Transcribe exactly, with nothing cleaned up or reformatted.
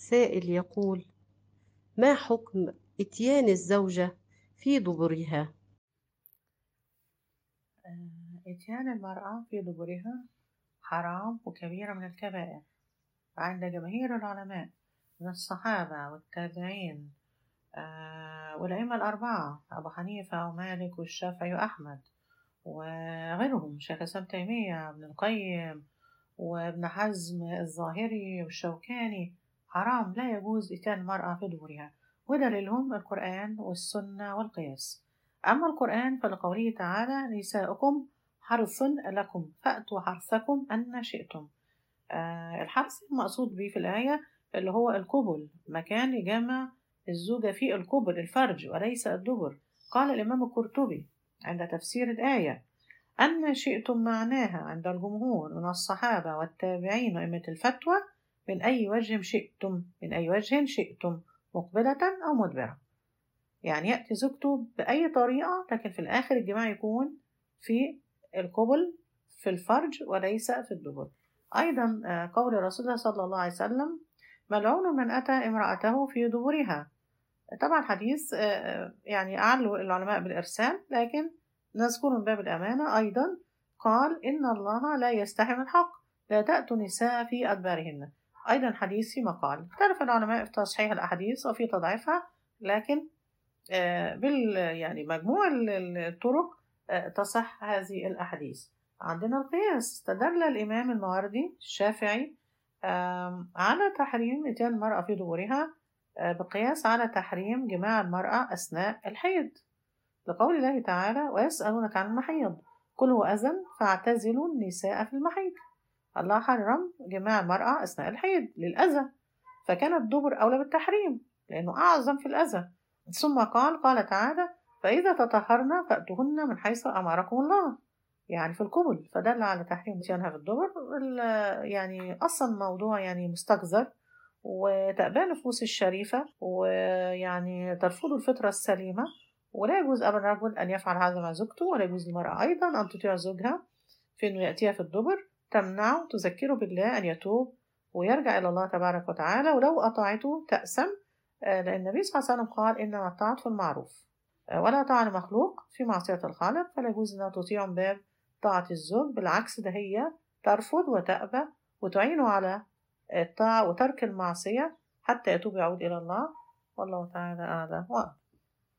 سائل يقول: ما حكم إتيان الزوجة في دبرها؟ آه، إتيان المرأة في دبرها حرام وكبيرة من الكبائر عند جماهير العلماء من الصحابة والتابعين، آه، والأئمة الأربعة أبو حنيفة ومالك والشافعي وأحمد وغيرهم، شيخ الإسلام تيمية ابن القيم وابن حزم الظاهري والشوكاني. حرام، لا يجوز إتيان المرأة في دبرها، ودليلهم القرآن والسنة والقياس. أما القرآن فلقوله تعالى: نساؤكم حرث لكم فأتوا حرثكم أن شئتم. آه الحرث المقصود به في الآية اللي هو القبل، مكان يجمع الزوجة فيه القبل الفرج وليس الدبر. قال الإمام القرطبي عند تفسير الآية: أن شئتم معناها عند الجمهور من الصحابة والتابعين وأئمة الفتوى من أي وجه شئتم، من أي وجه شئتم، مقبلة أو مدبرة. يعني يأتي زوجته بأي طريقة، لكن في الآخر الجماع يكون في القبل في الفرج وليس في الدبر. أيضا آه، قول رسول الله صلى الله عليه وسلم: ملعون من أتى امرأته في دبرها. طبعا حديث آه، آه، يعني أعلو العلماء بالإرسال، لكن نذكر من باب الأمانة أيضا. قال: إن الله لا يستحي من الحق، لا تأتوا النساء في أدبارهن. أيضا حديث في مقال. اختلف العلماء في تصحيح الأحاديث وفي تضعيفها، لكن آه، بال يعني مجموع ال- ال- الطرق آه، تصح هذه الأحاديث. عندنا القياس. استدل الإمام الماوردي الشافعي آم، على تحريم إتيان المرأة في دبرها آه، بقياس على تحريم جماع المرأة أثناء الحيض، لقول الله تعالى: ويسألونك عن المحيض قل هو أذى فاعتزلوا النساء في المحيض. الله حرم جماع المرأة أثناء الحيض للأذى، فكان الدبر أولى بالتحريم لأنه أعظم في الأذى. ثم قال قال تعالى: فإذا تطهرن فأتوهن من حيث أمركم الله، يعني في القبل، فدل على تحريم إتيانها في الدبر. ال- يعني أصلا الموضوع يعني مستقذر، وتأبى نفوس الشريفة، ويعني ترفض الفطرة السليمة. ولا يجوز أبدا الرجل أن يفعل هذا مع زوجته، ولا يجوز للمرأة أيضا أن تطيع زوجها في أنه يأتيها في الدبر. تمنعه، تذكره بالله أن يتوب ويرجع إلى الله تبارك وتعالى، ولو أطاعته تأسم. آه، لأن النبي صلى الله عليه وسلم قال: إنما الطاعة في المعروف آه، ولا طاعة لمخلوق في معصية الخالق. فلا يجوز أنها تطيع من باب طاعة الزوج، بالعكس ده هي ترفض وتأبى وتعينه على الطاعة وترك المعصية حتى يتوب ويعود إلى الله. والله تعالى أعلم وأعلم.